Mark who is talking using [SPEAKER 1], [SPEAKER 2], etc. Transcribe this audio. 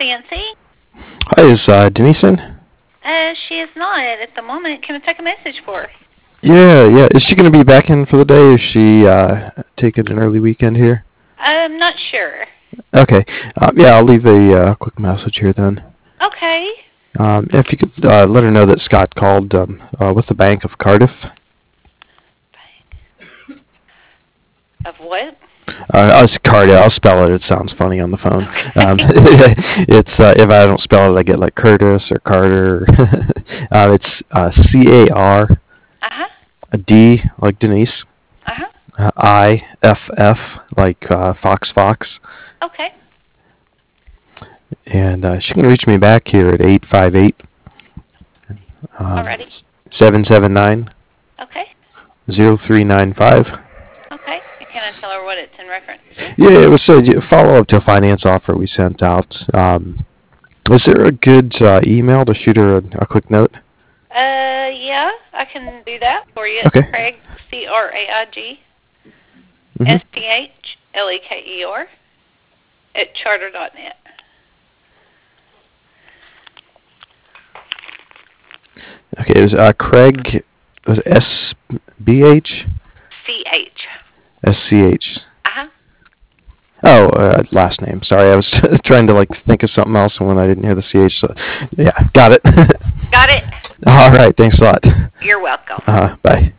[SPEAKER 1] Nancy.
[SPEAKER 2] Hi, is Denise in?
[SPEAKER 1] She is not at the moment. Can I take a message for her?
[SPEAKER 2] Yeah. Is she going to be back in for the day? Is she taking an early weekend here?
[SPEAKER 1] I'm not sure.
[SPEAKER 2] Okay. Yeah, I'll leave a quick message here then.
[SPEAKER 1] Okay.
[SPEAKER 2] If you could let her know that Scott called with the Bank of Cardiff.
[SPEAKER 1] Of what?
[SPEAKER 2] It's Cardiff. I'll spell it. It sounds funny on the phone.
[SPEAKER 1] Okay.
[SPEAKER 2] It's if I don't spell it, I get like Curtis or Carter. It's CAR.
[SPEAKER 1] Uh-huh.
[SPEAKER 2] D like Denise.
[SPEAKER 1] Uh-huh.
[SPEAKER 2] IFF like Fox.
[SPEAKER 1] Okay.
[SPEAKER 2] And she can reach me back here at 858
[SPEAKER 1] Alrighty.
[SPEAKER 2] 779
[SPEAKER 1] Okay.
[SPEAKER 2] 0395.
[SPEAKER 1] Okay. Can I tell her what it's in reference to?
[SPEAKER 2] Yeah, it was a follow-up to a finance offer we sent out. Is there a good email to shoot her a quick note?
[SPEAKER 1] Yeah, I can do that for you.
[SPEAKER 2] Okay.
[SPEAKER 1] It's Craig, CRAIG, STHLEKER at charter.net.
[SPEAKER 2] Okay, it was Craig, was it SBH?
[SPEAKER 1] CH.
[SPEAKER 2] SCH.
[SPEAKER 1] Uh-huh.
[SPEAKER 2] Oh, last name. Sorry, I was trying to think of something else when I didn't hear the CH. So, yeah, got it.
[SPEAKER 1] Got it?
[SPEAKER 2] All right, thanks a lot.
[SPEAKER 1] You're welcome.
[SPEAKER 2] Bye.